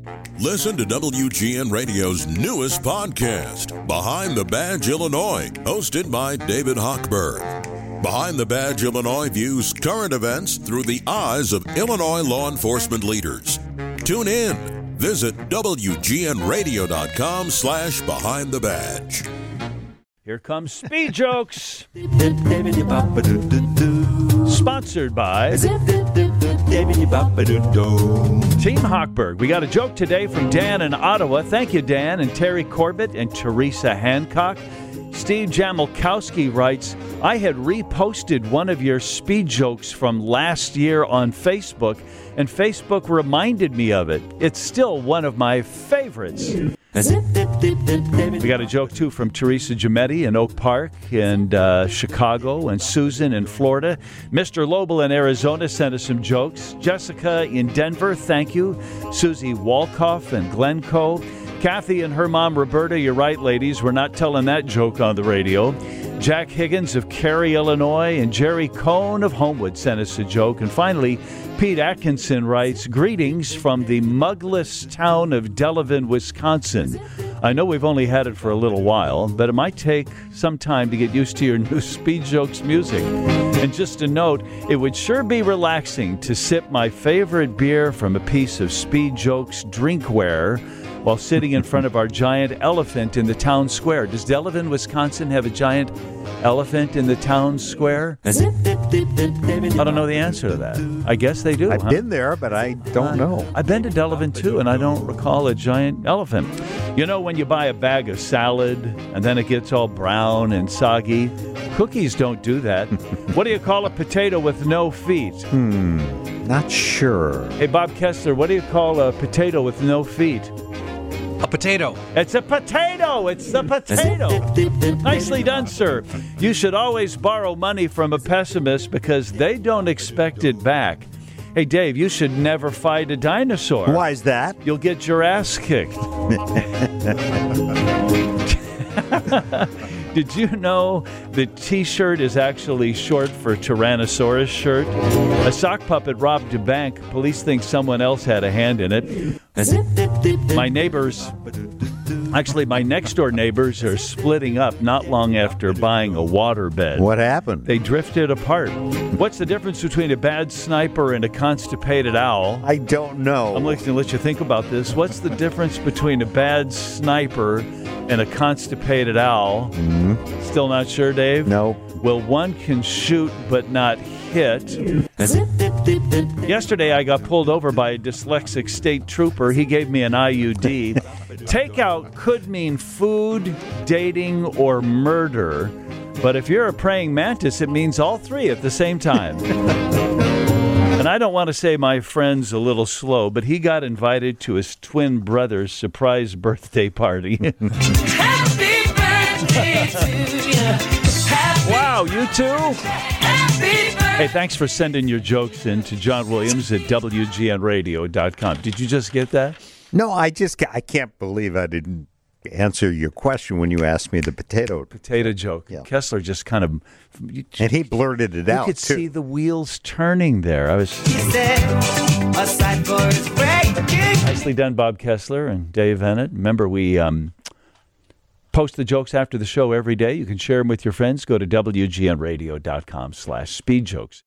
Listen to WGN Radio's newest podcast, Behind the Badge Illinois, hosted by David Hochberg. Behind the Badge Illinois views current events through the eyes of Illinois law enforcement leaders. Tune in. Visit WGNRadio.com/Behind the Badge. Here comes Speed Jokes. Sponsored by Team Hochberg. We got a joke today from Dan in Ottawa. Thank you, Dan, and Terry Corbett and Teresa Hancock. Steve Jamilkowski writes, I had reposted one of your speed jokes from last year on Facebook, and Facebook reminded me of it. It's still one of my favorites. We got a joke, too, from Teresa Gimetti in Oak Park and Chicago, and Susan in Florida. Mr. Lobel in Arizona sent us some jokes. Jessica in Denver, thank you. Susie Walkoff in Glencoe. Kathy and her mom, Roberta, you're right, ladies. We're not telling that joke on the radio. Jack Higgins of Cary, Illinois, and Jerry Cohn of Homewood sent us a joke. And finally, Pete Atkinson writes, greetings from the mugless town of Delavan, Wisconsin. I know we've only had it for a little while, but it might take some time to get used to your new Speed Jokes music. And just a note, it would sure be relaxing to sip my favorite beer from a piece of Speed Jokes drinkware while sitting in front of our giant elephant in the town square. Does Delavan, Wisconsin have a giant elephant in the town square? I don't know the answer to that. I guess they do. I've been there, but I don't know. I've been to Delavan, too, and I don't recall a giant elephant. You know, when you buy a bag of salad and then it gets all brown and soggy, cookies don't do that. What do you call a potato with no feet? Not sure. Hey, Bob Kessler, what do you call a potato with no feet? A potato. It's a potato. It's a potato. Nicely done, sir. You should always borrow money from a pessimist because they don't expect it back. Hey, Dave, you should never fight a dinosaur. Why is that? You'll get your ass kicked. Did you know the T-shirt is actually short for Tyrannosaurus shirt? A sock puppet robbed a bank. Police think someone else had a hand in it. My next door neighbors are splitting up not long after buying a waterbed. What happened? They drifted apart. What's the difference between a bad sniper and a constipated owl? I don't know. I'm going to let you think about this. What's the difference between a bad sniper and a constipated owl? Still not sure, Dave? No. Well, one can shoot but not hit. Yesterday, I got pulled over by a dyslexic state trooper. He gave me an IUD. Takeout could mean food, dating, or murder. But if you're a praying mantis, it means all three at the same time. And I don't want to say my friend's a little slow, but he got invited to his twin brother's surprise birthday party. Happy birthday to you. Wow, you too? Happy birthday. Hey, thanks for sending your jokes in to John Williams at WGNRadio.com. Did you just get that? No, I can't believe I didn't answer your question when you asked me the potato joke. Yeah. Kessler just kind of... And he blurted it out, You could too. see the wheels turning there. He said, a sight for his breaking. Nicely done, Bob Kessler and Dave Ennett. Remember, we post the jokes after the show every day. You can share them with your friends. Go to WGNRadio.com/speedjokes.